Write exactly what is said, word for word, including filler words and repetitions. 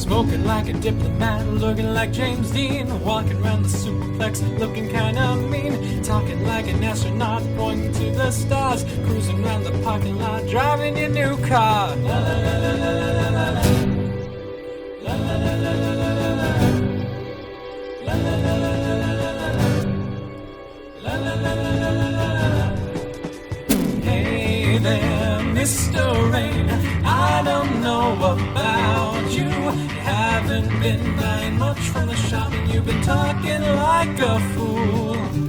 Smoking like a diplomat, looking like James Dean. Walking around the superplex, looking kinda mean. Talking like an astronaut, pointing to the stars. Cruising around the parking lot, driving your new car. La la la la la la la la. La la la la la la la la. La la la la la la la la. La la la la la la la la. Hey there, Mister Rain, I don't know about you. You haven't been buying much from the shop, and you've been talking like a fool.